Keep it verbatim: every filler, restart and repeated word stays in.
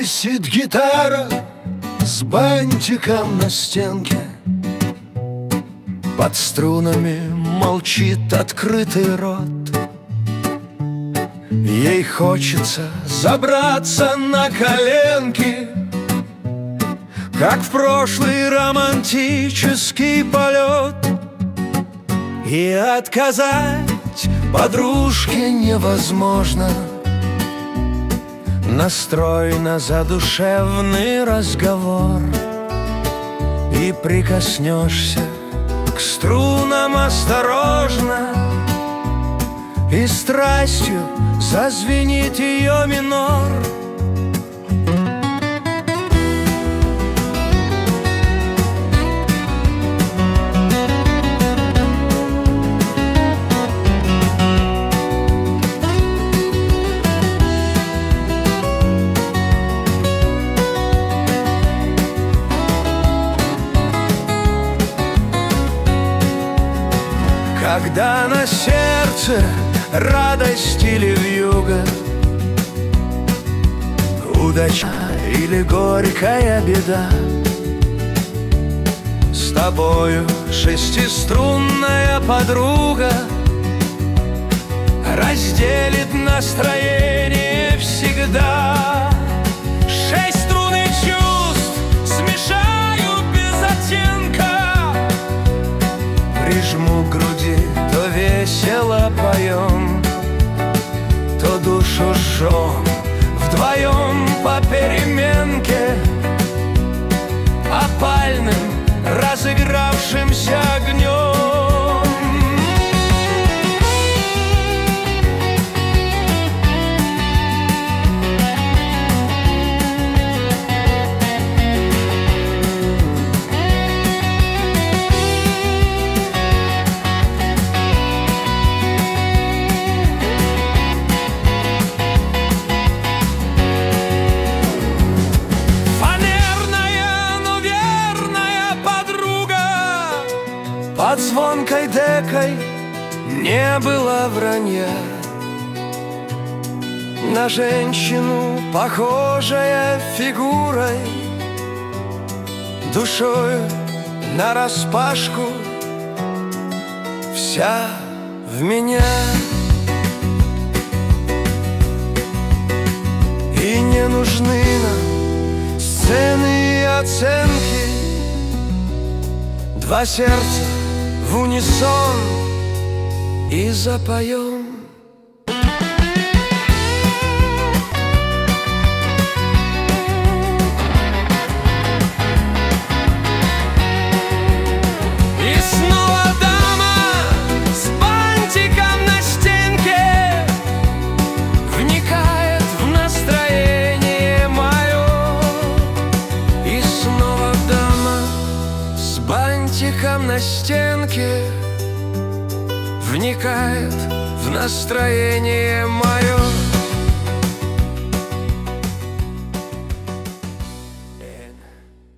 Висит гитара с бантиком на стенке, под струнами молчит открытый рот. Ей хочется забраться на коленки, как в прошлый романтический полет, и отказать подружке невозможно. Настрой на задушевный разговор, и прикоснешься к струнам осторожно, и страстью зазвенит ее минор. Когда на сердце радость или вьюга, удача или горькая беда, с тобою шестиструнная подруга разделит настроение всегда. Шесть струн и чувств смешаю без оттенка, прижму к груди, то весело поем, то душу жжем вдвоем по переменке, опальным разыгравшимся огнем. Под звонкой декой не было вранья, на женщину похожая фигурой, душою нараспашку, вся в меня. И не нужны нам сцены и оценки, два сердца в унисон и запоем. И снова дама с бантиком на стенке вникает в настроение мое. И снова дама с бантиком на стенке вникает в настроение мое.